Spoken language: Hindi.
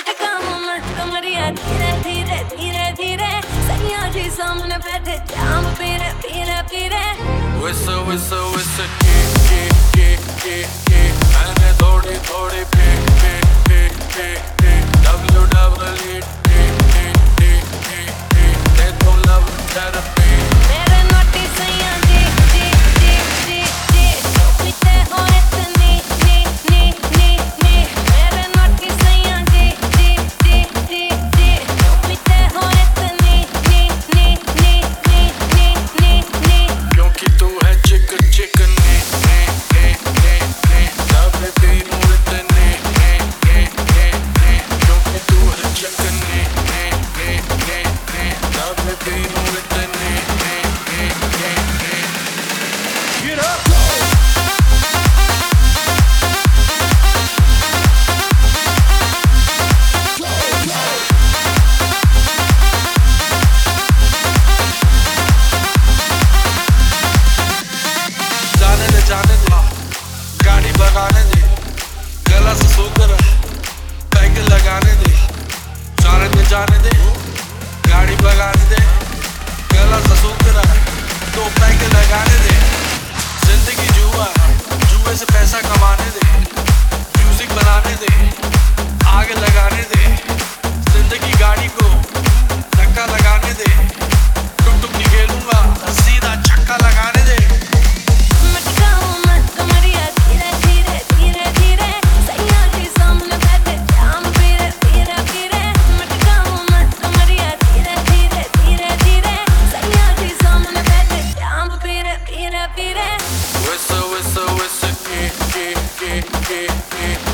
मटका मुमट कमरिया धीरे धीरे धीरे धीरे सैया जी सामने बैठे जाम पीरे पीरे पीरे Whistle whistle whistle मैंने थोड़ी थोड़ी WWE they don't love therapy मेरे नोटी सैया जी जी जी जी जी पीते हो इतनी नी नी नी नी मेरे नोटी सैया जी जी जी जी जी पीते हो इतनी नी नी नी नी नी नी नी क्योंकि तू है चिकन चिकन तब पीनू इतने क्योंकि तू है चिकन तब पीनू इतने Get up! जाने दे गाड़ी भगाने दे गला से सोकर पैग लगाने दे जाने दे गाड़ी भगाने दे गला से सोकर तो पैग लगाने दे जिंदगी जुए से पैसा कमाने दे म्यूजिक बनाने दे आग लगाने दे जिंदगी गाड़ी को धक्का लगाने दे टुक टुक निकलूंगा सीधा छक्का लगाने दे मटका मुमट कमरिया धीरे धीरे धीरे धीरे सैया जी सामने बैठे जाम पीरे पीरे पीरे मटका मुमट कमरिया धीरे धीरे धीरे धीरे सैया जी सामने बैठे जाम पीरे पीरे पीरे Whistle, whistle, whistle,